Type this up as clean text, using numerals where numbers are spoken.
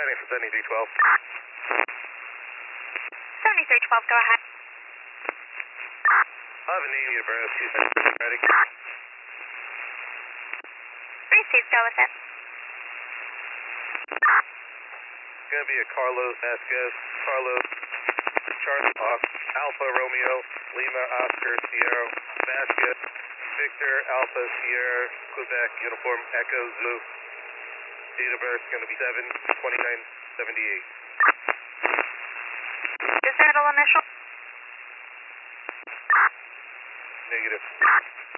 landing for 7312. 7312, go ahead. 1180 to Burroughs, 2 ready. Receive, go with it. It's going to be a Carlos Vasquez, Carlos, Charlie Fox, Alpha Romeo, Lima Oscar Sierra, Vasquez, Victor Alpha Sierra, Quebec, Uniform Echo Zulu. Date of birth is going to be 7/29/78. Is there middle initial? Negative.